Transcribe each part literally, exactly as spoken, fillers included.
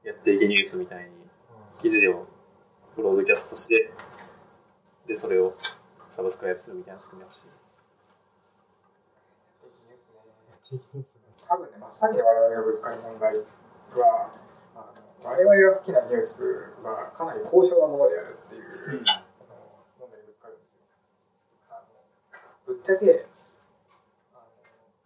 やっていけニュースみたいに記事をブロードキャストして、でそれをサブスクライブするみたいな仕組みだし。 多分ね、真っ先に我々がぶつかる問題は、あの我々が好きなニュースはかなり高尚なものであるっていう、うん、あの問題にぶつかるんですよ。あのぶっちゃけあの、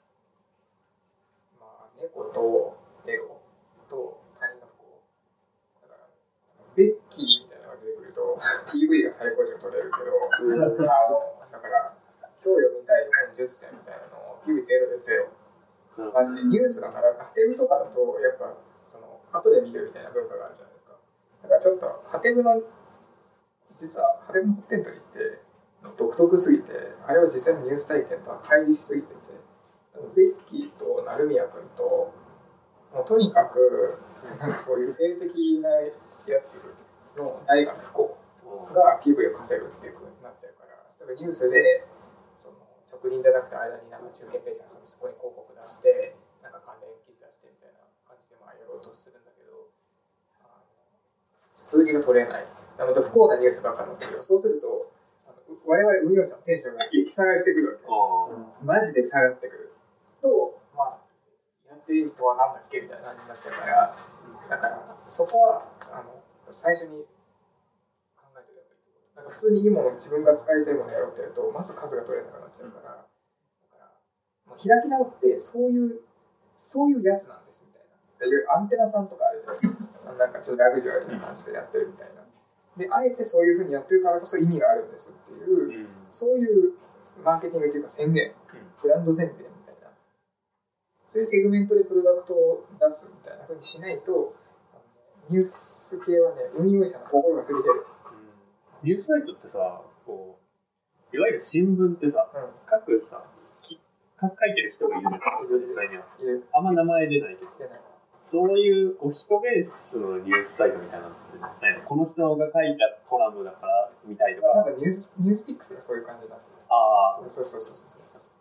まあ、猫とエロと他人の不幸だからベッキーみたいなのが出てくると ピーブイ が最高値が取れるけど、うん、あのだから今日読みたい本じゅっせんみたいなのを ピーブイゼロ でゼロマジでニュースが並ぶハテブとかだとやっぱその後で見るみたいな文化があるじゃないですか。だからちょっとハテブの実はハテブのホッテントリーって独特すぎて、あれは実際のニュース体験とは乖離しすぎてて、ベッキーと成宮君ともうとにかくなんかそういう性的なやつの大が不幸が ピーブイ を稼ぐっていう風になっちゃうから、例えばニュースでその直輪じゃなくて間になんか中継ページがあってそこに広告出してなんか関連記事出してみたいな感じでまあやろうとするんだけど、あの数字が取れない。なので不幸なニュースばっかり載ってる。そうするとあの我々運用者のテンションが激下がりしてくるわけ。マジで下がってくると、まあやってる意味とはなんだっけみたいな感じになっちゃうから、だからそこはあの最初に考えておけばいい。なんか普通にいいもの、自分が使いたいものをやろうってやるとまず数が取れなくなっちゃうから、だからもう開き直ってそういうそういうやつなんですみたいな。いわゆるアンテナさんとかあるじゃないですか。なんかちょっとラグジュアリーな感じでやってるみたいな。で、あえてそういう風にやってるからこそ意味があるんですっていう、うん、そういうマーケティングというか宣言、ブランド宣言みたいな、そういうセグメントでプロダクトを出すみたいな風にしないと、ニュース系はね、運用者の心がすり減る。 うん、ニュースサイトってさ、こういわゆる新聞ってさ、うん、書くさ、き書いてる人がいるんですよ、実際には。あんま名前出ないけど。出ない。そういうこう人ベースのニュースサイトみたいなのってないの？この人が書いたコラムだから見たいとか。 なんかニュースニュースピックスがそういう感じになってる。 ああ、 そうそうそうそうそうそう。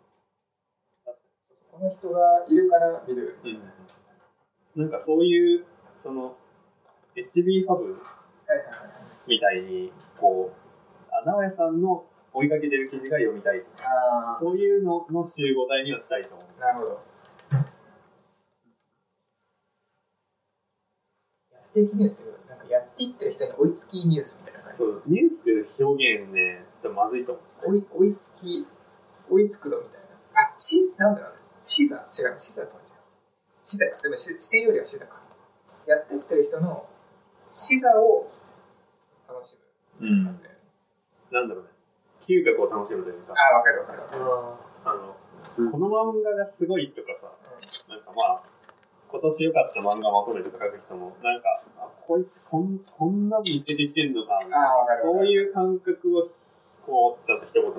この人がいるから見る。 うん、なんかそういうその エイチビー ファブみたいにこう直哉さんの追いかけてる記事が読みたいとか、そういうのの集合体にはしたいと思う。 なるほど。定期ニュースっていうなんかやっていってる人に追いつきニュースみたいな感じ。 そう、ニュースっていう表現ね、まずいと思う。 追い、追いつき、追いつくぞみたいな。あ、し、なんだろうね。視座違う、視座とは違う。視座か。でも視点よりは視座か。やっていってる人の視座を楽しむ。うん。なんだろうね。嗅覚を楽しむというか。 あ、わかるわかるわかる。 あの、うん、この漫画がすごいとかさ、うん、なんかまあ、今年良かった漫画まとめとか書く人も、なんか、あこいつこん、こんなの見つけてきてるのか、そういう感覚を、こう、ちょっと一言に。うん、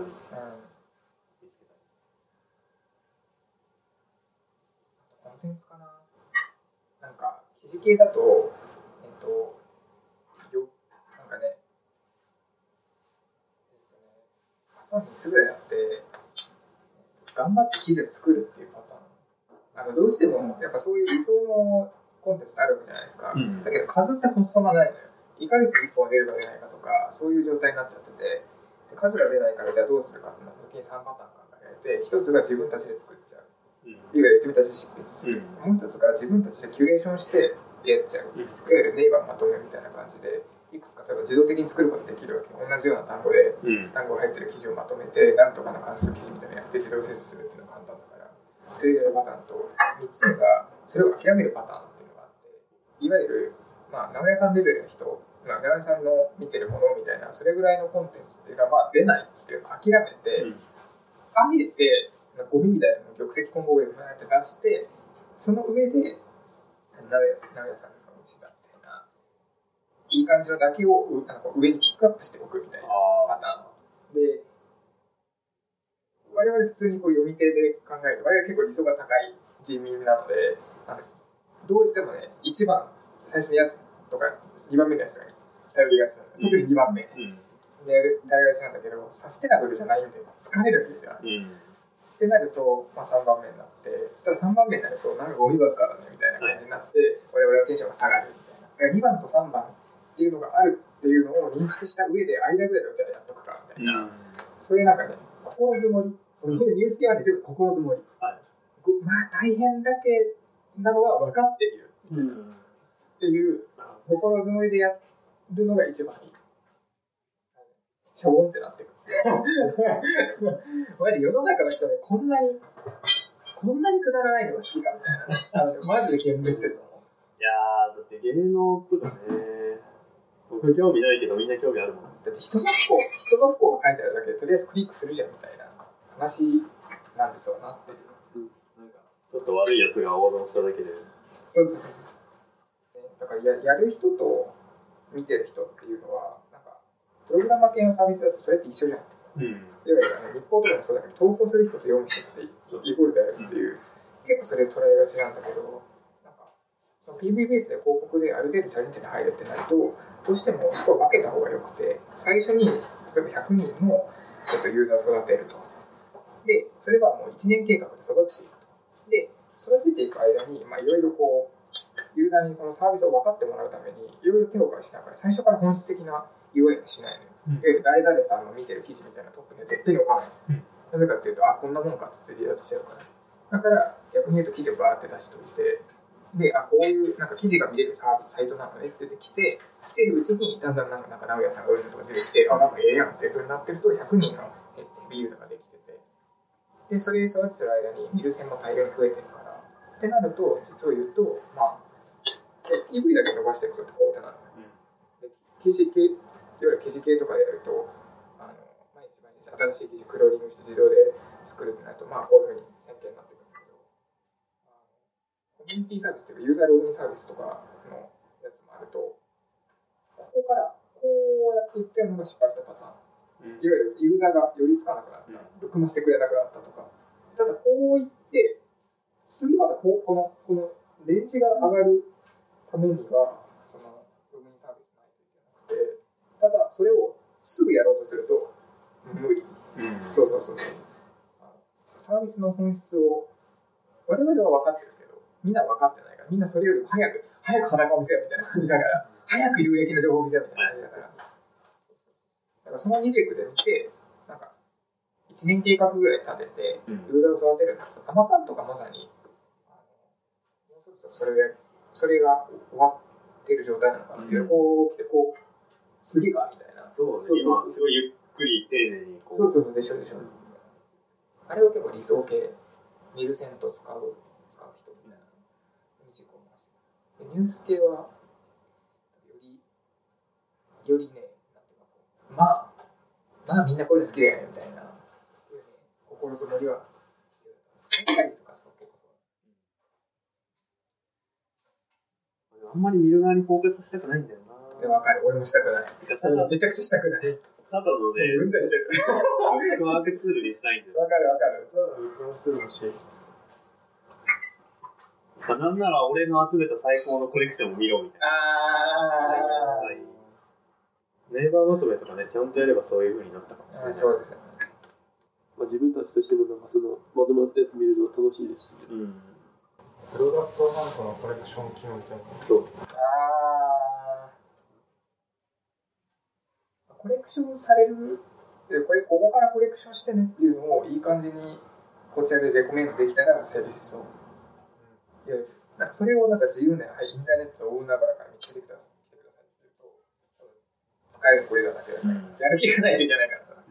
コンテンツかな。なんか、記事系だと、えっと、よ、なんかね、えっとね、パターンみっつぐらいあって、頑張って記事を作るっていうパターン。あのどうしてもやっぱそういう理想のコンテンツってあるわけじゃないですか、うん、だけど数ってほんとそんなないのよ。いっかげついっぽん出るか出ないかとかそういう状態になっちゃってて、で数が出ないからじゃあどうするかってなった時にさんパターン考えられて、ひとつが自分たちで作っちゃう、うん、いわゆる自分たちで執筆する、うん、もうひとつが自分たちでキュレーションしてやっちゃう、うん、いわゆるネイバーまとめみたいな感じでいくつか例えば自動的に作ることができるわけ。同じような単語で、うん、単語が入ってる記事をまとめてなんとかの関する記事みたいなのやって自動生成するっていうのが簡単だから、それをやるパターンと、みっつめがそれを諦めるパターンっていうのがあって、いわゆる、まあ、長屋さんレベルの人、まあ、長屋さんの見てるものみたいな、それぐらいのコンテンツっていうのは、まあ、出ないっていうのを諦めて、うん、あえて、ゴミみたいなのを玉石混合でふわーって出して、その上で、長屋さんの資産みたいな、いい感じのだけをあの上にピックアップしておくみたいなパターン。で、我々普通にこう読み手で考えると、我々結構理想が高い人民なので、あのどうしてもね、いちばん、最初のやつとかにばんめのやつに頼りがちなので、特ににばんめ、うん、で頼りがちなんだけど、サステナブルじゃないんで疲れるんですよ、うん、ってなると、まあ、さんばんめになって、たださんばんめになるとなんかゴミばっかだねみたいな感じになって、はい、我々はテンションが下がるみたいな。 にばんとさんばんっていうのがあるっていうのを認識した上で間ぐらいでじゃあやっとくかみたいな、うん、そういうなんかね心づもり、ニュース系はね全部心づもり、はい、まあ大変だけなのは分かっている、うん、っていう心づもりでやるのが一番いい。しょぼんってなってくる。マジ世の中の人ねこんなにこんなにくだらないのが好きかみたいな、あのマジで現実すると思う。 いやーだって芸能とかね、僕興味ないけどみんな興味あるもん。 だって人の不幸人の不幸が書いてあるだけでとりあえずクリックするじゃんみたいな話なんですよなって、うん、 なんかちょっと悪いやつが応募しただけで。 そうそうそう。だから や, やる人と見てる人っていうのはなんかプログラマー系のサービスだとそれって一緒じゃん。うん。いわゆる、ね、日報とかもそうだけど投稿する人と読む人ってイコールであるっていう、うん、結構それ捉えがちなんだけど、なんかその ピーブイ ベースで広告である程度チャレンジに入るってなるとどうしてもそこを分けた方がよくて、最初に例えばひゃくにんのちょっとユーザーを育てると。で、それはもういちねん計画で育てていくと。で、育てていく間に、まあいろいろこう、ユーザーにこのサービスを分かってもらうために、いろいろ手を貸しながら、最初から本質的な ユーアイ はしないのよ。うん、いわゆる誰々さんの見てる記事みたいなトップには絶対に置かない。うん、なぜかっていうと、あ、こんなもんかっつって離脱しちゃうから。だから、逆に言うと記事をバーって出しておいて、で、あ、こういうなんか記事が見れるサービス、サイトなのねって出てきて、来てるうちに、だんだんなんか、なんか直哉さんが売るのとか出てきて、あ、なんかええやんっていう風になってると、ひゃくにんのヘビーユーザーができてて、で、それ育ててる間に見る線も大量に増えてるから、ってなると、実を言うと、まあ、ピーブイ だけ伸ばしていくとこうってなる。うん、で、記事系、いわゆる記事系とかでやると、あの、毎日毎日新しい記事クローリングして自動で作るってなると、まあ、こういう風に線形になってくるんだけど、コミュニティサービスというか、ユーザーログインサービスとかのやつもあると、ここからこうやっていっちゃうのが失敗したパターン。うん、いわゆるユーザーが寄りつかなくなった、ぶっ組ましてくれなくなったとか。ただ、こういって、次またこうこの、このレンジが上がるためには、そのログインサービスないといけなくて、ただ、それをすぐやろうとすると、無理。うん、そうそうそうそう。サービスの本質を、我々は分かってるけど、みんな分かってないから、みんなそれよりも早く、早く裸を見せようみたいな感じだから、早く有益な情報を見せようみたいな感じだから、だからそのに軸で見て、なんか、いちねん計画ぐらい立てて、ユーザーを育てるんだけど、アマカンとかまさに、あのもうそろそろそれが、それが終わってる状態なのかなっていう、うん、こう来て、こう、次かみたいな。 そう、そうそうそう、今すごいゆっくり丁寧にこう。 そうそうそう、でしょでしょ。あれは結構理想系、見る線と使う、使う人みたいなに軸を回して。ニュース系は、より、よりね、なんていうかこう、まあ、まあみんなこういうの好きだよねみたいな、そういうね、心づもりは強い。メカリとかそう結構そう。あんまり見る側にフォーカスしたくないんだよな。 わかる、俺もしたくない。それめちゃくちゃしたくない。 ただのね、 分際してる。 ブックマークツールにしたいんだよ。 わかるわかる。 ただのブックマークツールにして。なんなら俺の集めた最高のコレクションを見ろみたいな。あー。ネイバーまとめとかね、ちゃんとやればそういう風になったかもしれない。 そうですよね。 まあ、自分たちとしてもなんかそのまとまったやつ見るのは楽しいですし、ね。うん。 プロダクトハントのコレクション機能みたいな。 そう。 ああ。コレクションされる、これここからコレクションしてねっていうのをいい感じにこちらでレコメンドできたら成立しそう。うん、いやなんかそれをなんか自由な、はい、インターネットのオーナーから見つけてくださいって言うと、使えるこれらだけだから、うん、やる気がないといけないからさ。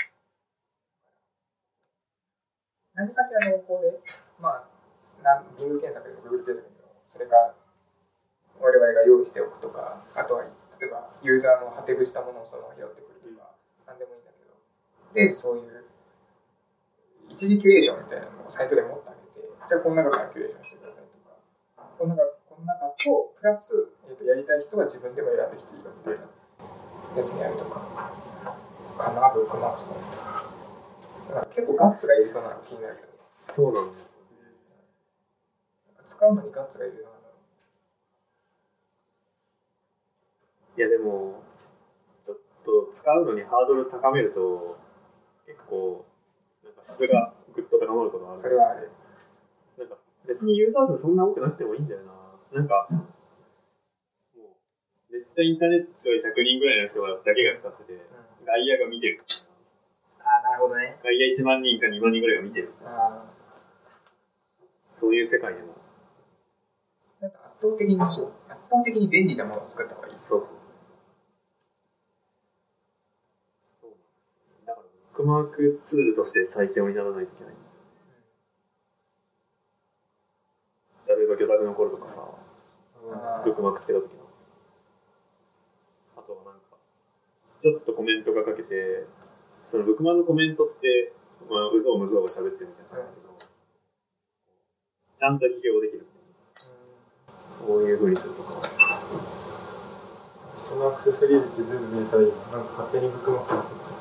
何かしらの方法で、まあ、ビング検索でも Google 検索でも、それか我々が用意しておくとか、あとは例えばユーザーの果てぶしたものをそのまま拾ってくるとか、なんでもいいんだけど、でそういう一時キュレーションみたいなのをサイトで持ってあげて、じゃあこの中からキュレーションしてくださいとか、この中この中とプラス、えー、とやりたい人は自分でも選んできていいよみたいなやつにやるとか、かな、ブックマークとか。だから結構ガッツがいりそうなの気になるけど。 そうなんですよ。 使うのにガッツがいるようなの。 いやでもちょっと使うのにハードル高めると結構なんか質がぐっと高まることがある。 それはある。 なんか別にユーザー数そんな多くなくてもいいんだよな。なんかもうめっちゃインターネット強いひゃくにんぐらいの人だけが使ってて、うん、外野が見てる。 ああ、なるほどね。 外野いちまんにんかにまんにんぐらいが見てる。あそういう世界でも。 なんか圧倒的に、圧倒的に便利なものを作った方がいい。 そうそうそう。だから、ブックマークツールとして最強にならないといけない。うん、例えば、魚拓の頃とかさ、ブックマークつけた時の。あとはなんか、ちょっとコメントが書けて、そのブックマークのコメントって、まあ、うぞうむぞう喋ってるみたいな感じだけど、うん、ちゃんと批評できる。そういう風にするとか。 そのアクセスリーって全部見えたらいい。なんか勝手にブックマーク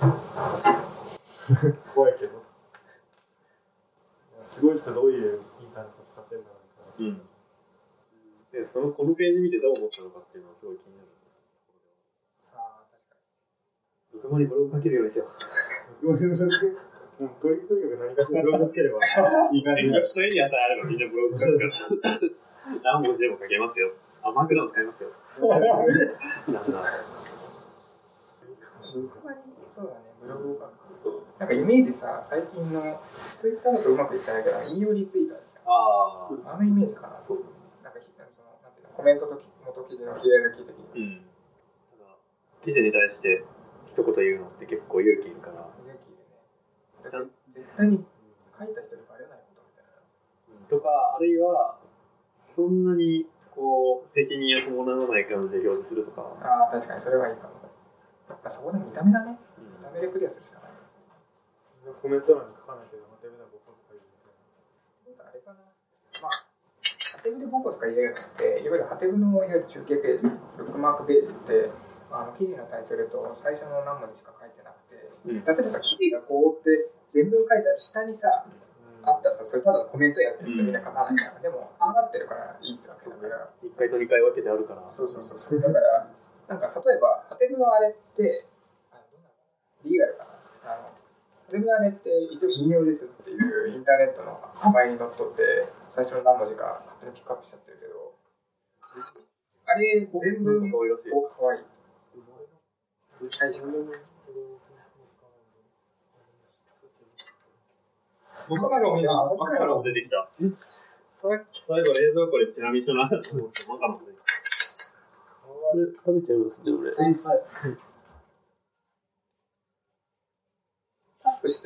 に怖いけど。すごい人どういうインターネットを使ってるんだろうみたいな。 うん。で、そのこのページ見てどう思ったのかっていうのはすごい気になる。 ああ、確かに。ブックマにブログ書けるようにしよう。 ブログもうとにかく何かしらブログつければいい感じになる。 一人にはさえあればみんなブログ書くから。何文字でも書けますよ。あ、マークダウン使いますよ。なんだ。 そうだね、ブログを書く。なんかイメージさ、最近のツイッターだとうまくいってないけど、引用リツイートあるじゃん。ああ。あのイメージかな。そう。なんかそのなんていうのコメントと元記事の切り抜き的に。うん。 ただ記事に対して一言言うのって結構勇気いるから。 勇気いるね。絶対に書いた人にバレないことみたいな。 とかあるいは。そんなにこう責任を伴わない感じで表示するとか。 ああ、確かにそれはいいかも。やっぱそこで見た目だね。うん、見た目でクリアするしかないですね。コメント欄に書かないけど、ハテブでボコスか言えるみたいな。 あれかな。まあ、ハテブでボコスか言えるのって、いわゆるハテブのいわゆる中継ページ、ブックマークページって、あの記事のタイトルと最初の何文字しか書いてなくて、うん、例えばさ、記事がこうって全文書いてある下にさ、うんあったらさ、それただのコメントやってる人みんな書かないから、うん、でも、ああなってるからいいってわけだから。 いっかいとにかい分けてあるから。 そうそうそうそう。だから、なんか例えば、ハテブのあれって、あどうなのリーガルかなあの、ハテブのあれって一応引用ですっていうインターネットの名前にのっとって、最初の何文字か勝手にピックアップしちゃってるけど、あれ全部、お、かわいい。最初のマカロンや、マカロン出てきた。さっき最後冷蔵庫でチラ見しなと思ってマカロン出てきた。 これ食べちゃいますね、俺。はい。 タップして、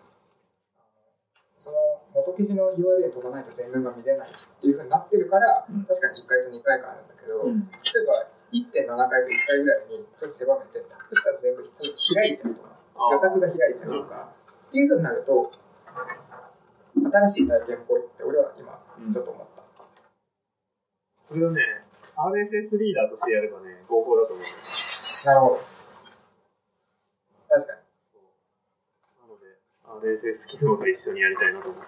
その元記事の ユーアールエル 飛ばないと全文が見れないっていう風になってるから、うん、確かにいっかいとにかいかあるんだけど、うん、例えば いってんなな 回といっかいぐらいにちょっと狭めてタップしたら全部開いちゃうとか、魚拓が開いちゃうとか、うん、っていう風になると、新しい体験っぽいって俺は今ちょっと思った。 それはね、アールエスエス リーダーとしてやればね、合法だと思う。 なるほど。確かに。 なので、アールエスエス 機能と一緒にやりたいなと思った。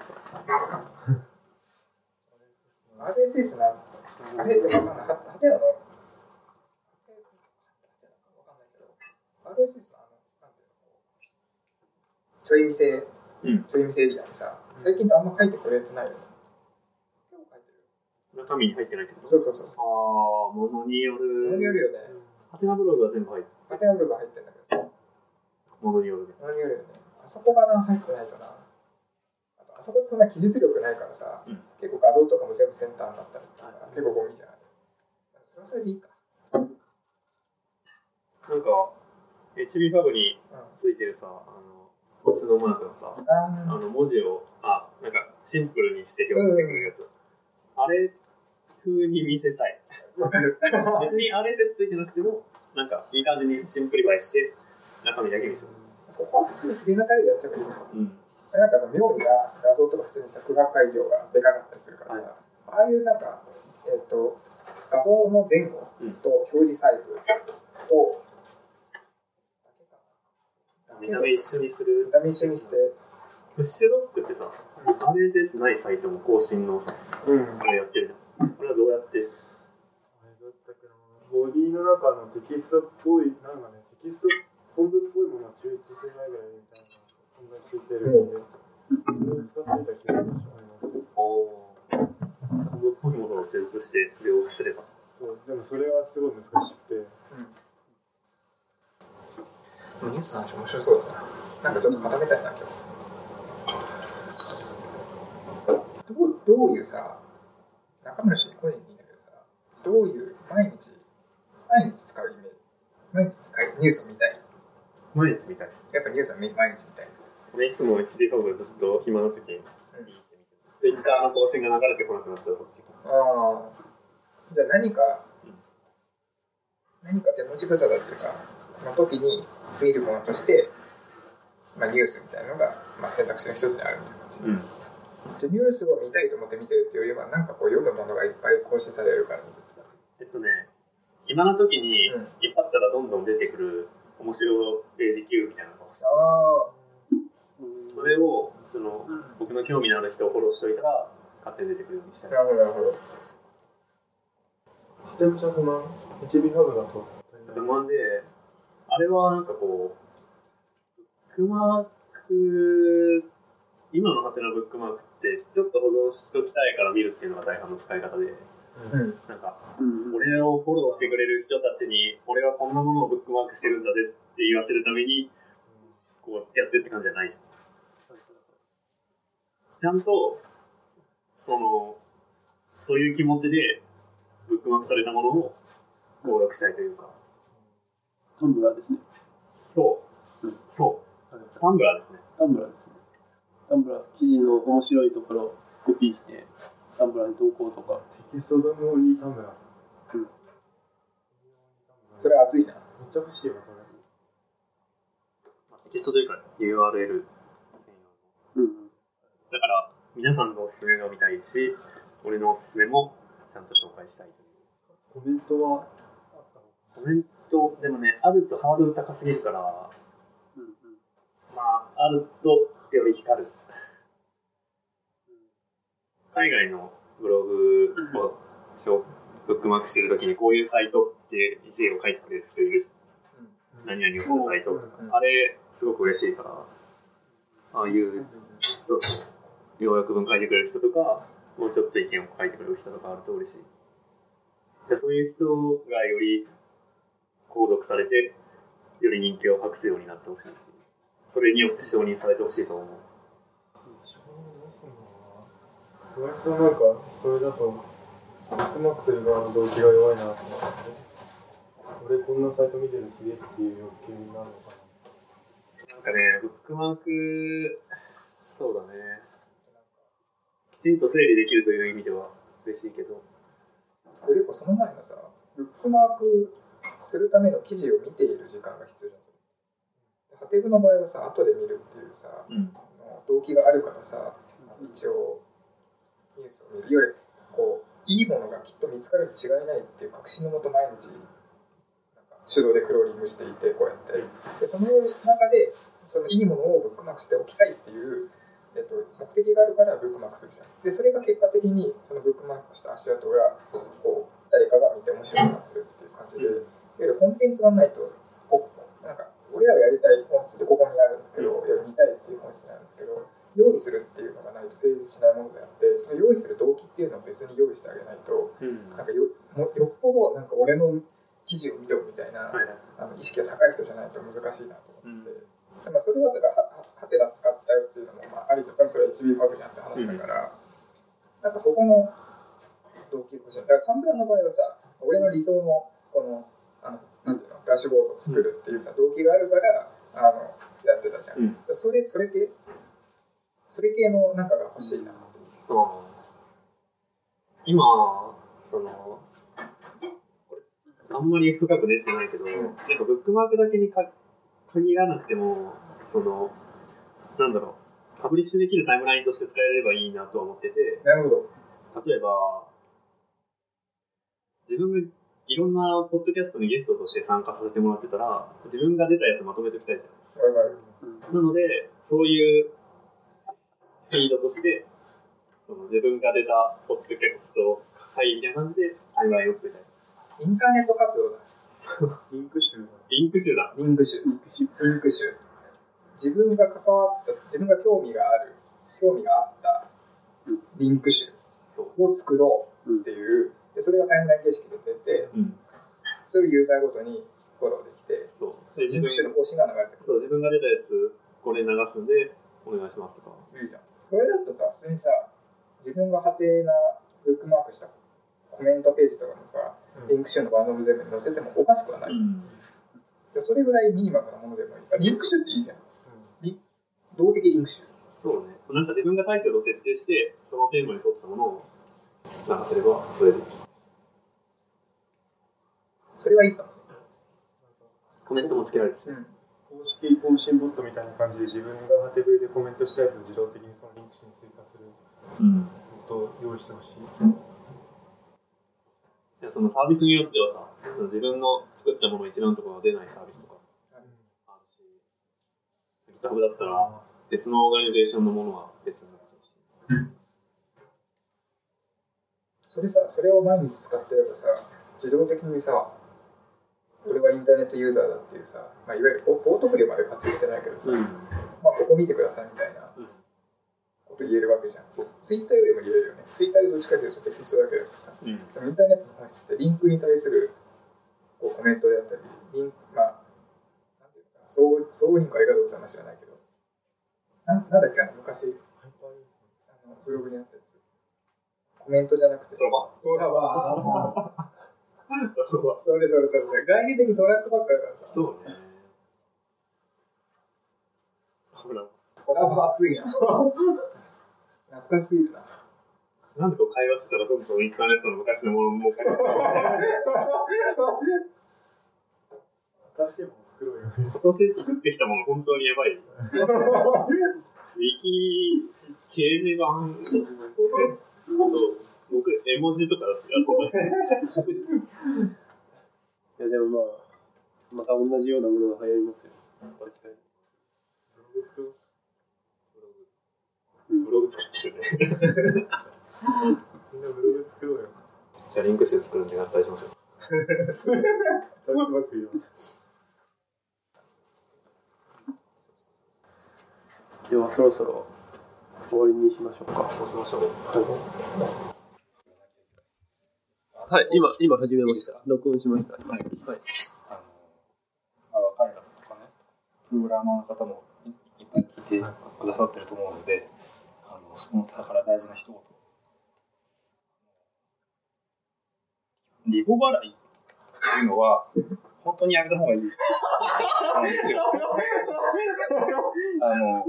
アールエスエス な、あれってわかんない。はてなのわかんないけど、アールエスエス はあの、なんていうの、ちょい見せ、うん、ちょい見せエリアにさ、最近あんま書いてくれてないよね。今日書いてる。 中身に入ってないってこと？ そうそうそう。 ああ、ものによる。 ものによるよね。 ハテナブログは全部入ってる。 ハテナブログは入ってるんだけど。 ものによるね。 ものによるよね。あそこがな入ってないとな。あとあそこそんな記述力ないからさ、うん、結構画像とかも全部センターになったりとか、うん、結構ゴミじゃない。それはそれでいいか。 なんか、エイチビー ファブについてるさ、あの、ボスのマークのさ、あ, あの文字を、あ、なんかシンプルにして表示してくれるやつ。うん、あれ風に見せたい。 わかる。 別に アールエスエス ついてなくても、なんかいい感じにシンプリファイして、中身だけにする。 そこは普通に筆のタイでやっちゃえばいいの。うん。なんかさ、妙にさ、画像とか普通にさ、区画改行がでかかったりするからさ、はい、ああいうなんか、えっと、画像の前後と表示サイズと、 うん、見た目一緒にする。 見た目一緒にして。 プッシュロックってさ、アールエスエス ないサイトも更新のさ、うん、あれやってるじゃん。これはどうやってあれだったっけな、ボディの中のテキストっぽい、なんかね、テキスト本文っぽいものを抽出するぐらいみたいな、そんなついてるんで、それを使っていた気がします。 おー。本文っぽいものを抽出して描画すれば。 そうでもそれはすごい難しくて、 うん、ニュースの話面白そうだな。なんかちょっと固めたいな今日。どうどういうさ、中村氏個人でいいんだけどさ、どういう毎日毎日使うイメージ、毎日使うニュースを見たい。 毎日見たい。 やっぱニュースは毎日見たい。 俺いつもエイチディー ファブずっと暇な時に、ツイッターの更新が流れてこなくなったらそっち。 ああ。じゃあ何か、うん、何か手持ち無沙汰っていうか、の時に見るものとして、まあ、ニュースみたいなのが、まあ、選択肢の一つにあるみたいな感じ。うん。じゃあニュースを見たいと思って見てるっていうよりは、なんかこう読むものがいっぱい更新されるから。 えっとね、暇な時に引っ張ったらどんどん出てくる面白ページ Q みたいなのが欲しい。ああ。それをその、うん、僕の興味のある人をフォローしておいたら勝手に出てくるようにしたい。 なるほどなるほど。 でもじゃあこの エイチビー ハブだと不満で、あれはなんかこうブックマーク、今のハテナブックマークってちょっと保存しときたいから見るっていうのが大半の使い方で、うん、なんか、うん、俺をフォローしてくれる人たちに俺はこんなものをブックマークしてるんだぜって言わせるためにこうやってって感じじゃないじゃん。ちゃんとそのそういう気持ちでブックマークされたものを登録したいというか。 タンブラーですね。 そう、うん、そうタンブラーですね。 タンブラーですね。タンブラー、記事の面白いところをコピーしてタンブラーに投稿とか。 テキストのオンリータンブラー、うん、 それ熱いな。 めっちゃ欲しいわそれ。 テキストというか ユーアールエル 専用の、うん、だから皆さんのおすすめが見たいし、俺のおすすめもちゃんと紹介したいという。 コメントはあったの？ コメントでもね、あるとハードル高すぎるから、うんうん、まああるとより光る。海外のブログをブックマークしてるときにこういうサイトって一字を書いてくれる人いる、うん、何々をするサイトとか、うん、あれすごく嬉しいから、ああいうそうそう要約文書いてくれる人とか、もうちょっと意見を書いてくれる人とかあると嬉しい。でそういう人がより購読されて、より人気を博すようになってほしいし、それによって承認されてほしいと思う。 割となんかそれだとブックマークする側の動機が弱いなと思って、俺こんなサイト見てるすげえっていう欲求になるのかな。 なんかね、ブックマーク、そうだね、きちんと整理できるという意味では嬉しいけど、 結構その前のさ、ブックマークするための記事を見ている時間が必要じゃん。ハテブの場合はさ、後で見るっていうさ、うん、動機があるからさ、一応ニュースを見るよりこういいものがきっと見つかるに違いないっていう確信のもと毎日なんか手動でクローリングしていて、こうやってでその中でそのいいものをブックマークしておきたいっていう、えっと、目的があるからブックマークするじゃん。でそれが結果的にそのブックマークした足跡がこう誰かが見て面白くなってるっていう感じで、いわゆるコンテンツがないとこなんか俺らがやりたい本質ってここにあるんだけど、見たいっていう本質なんだけど、用意するっていうのがないと成立しないものであって、その用意する動機っていうのを別に用意してあげないと、うん、なんか よ, もよっぽどなんか俺の記事を見とくみたいな、はい、あの意識が高い人じゃないと難しいなと思って、うん、まあ、それだったらハテナ使っちゃうっていうのも、まあ、ありと多分それは エイチビー ファブにあって話だから、うん、なんかそこの動機欲しい。だからタンブラーの場合はさ、俺の理想のこのあのなんていうのダッシュボードを作るっていうさ、動機があるからあのやってたじゃん。うん、それそれ系それ系のなんかが欲しいな。 うん、今そのこれあんまり深く出てないけど、うん、なんかブックマークだけにか限らなくても、そのなんだろう、パブリッシュできるタイムラインとして使えればいいなとは思ってて。 なるほど。 例えば自分がいろんなポッドキャストにゲストとして参加させてもらってたら、自分が出たやつまとめておきたいじゃないですか。なのでそういうフィードとしてその自分が出たポッドキャスト会みたいな感じでタイムラインを作りたい。 インターネット活動だ。 リンク集だ。 リンク集だ。 リンク集。リンク集。リンク集。自分が関わった、自分が興味がある、興味があったリンク集を作ろうっていう。ででそれがタイムライン形式で出て、うん、それをユーザーごとにフォローできて、そうそれリンク集の更新が流れてくる。 そう、自分が出たやつこれ流すんでお願いしますとか。 いいじゃん。これだとさ、普通にさ、自分がハテナブックマークしたコメントページとかもさ、リンク集のバンドオブゼムに載せてもおかしくはない。うん、でそれぐらいミニマムなものでもいい。リンク集っていいじゃん。うん、動的リンク集。 そうね。なんか自分がタイトルを設定して、そのテーマに沿ったものを流せれば、それでいい。 それはいいかも。 コメントもつけられるし、うん、 公式更新ボットみたいな感じで自分がハテブでコメントしたやつを自動的にそのリンク集に追加することを用意してほしい。うん、いやそのサービスによってはさ、自分の作ったもの一覧とかが出ないサービスとかあるし、GitHub だったら別のオーガニゼーションのものは別になっちゃうし。 それさ、それを毎日使ってればさ、自動的にさ、俺はインターネットユーザーだっていうさ、まあ、いわゆるポートフォリオまで活用してないけどさ、うん、まあここ見てくださいみたいなこと言えるわけじゃん。ツイッターよりも言えるよね。ツイッターでどっちかというとテキストだけどさ、うん、でもインターネットの本質ってリンクに対するこうコメントであったり、リンク、まあ、なんていうのかな、相互、相互リンクありがとうございます知らないけど、な, なんだっけ、あの昔、あのブログにあったやつ。コメントじゃなくて、トラバー。トラバー。それそれそれそれ。概念的にトラックばっかりだからさ。 そうね。 トラバー熱いな。懐かしすぎるな。 なんでこう会話してたら、どんどんインターネットの昔のものも返ってくる。 新しいもの作ろうよ。 今年作ってきたもの、本当にやばい。ウィキ、掲示板、そう僕、絵文字とかやってました。いや、でもまあ、また同じようなものが流行りますよ。確かに。 ブログ作ろう。ブログ作ってるね。 みんなブログ作ろうよ。 じゃあリンク集作るんで合体しましょう。 タッチバック入れます。 ではそろそろ終わりにしましょうか。 そうしましょう。はい。 はい、今、今始めました。録音しました。はい。はい。 あの、若い方とかね、プログラマーの方もいっぱい聞いてくださってると思うので、あの、スポンサーから大事な一言。リボ払いっていうのは、本当にやめた方がいい。なんですよ。あの、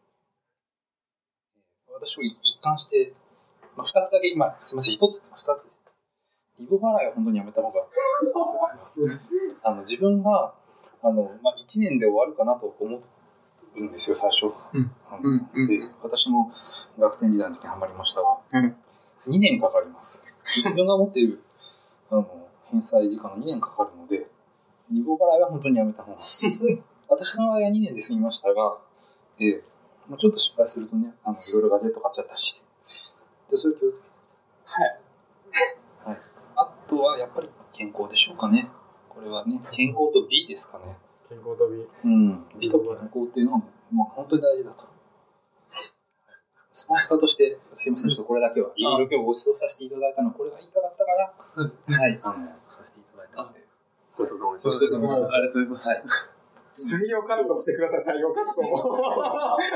私も一貫して、まあ、二つだけ、今、すみません、一つ、二つです。リボ払いは本当にやめた方がいいと思います。あの自分があの、まあ、いちねんで終わるかなと思うんですよ、最初。うんあのうんうん、で私も学生時代の時にハマりましたが、うん、にねんかかります。自分が持っているあの返済時間がにねんかかるので、リボ払いは本当にやめた方がいい。私の場合はにねんで済みましたが、えーまあ、ちょっと失敗するとね、あのいろいろガジェット買っちゃったりして、でそれ気をつけて。はい。はい。あとはやっぱり健康でしょうかね。これはね、健康と美ですかね。 健康と美。 うん。美と健康っていうのはもう本当に大事だと。スポンサーとして、すいません、ちょっとこれだけはいろいろ今日ご指導させていただいたのはこれが言いたかったから、はい、あの、させていただいたので。 ごちそうさまでした。 ごちそうさまでした。 ありがとうございます。はい。 採用活動してください、採用活動。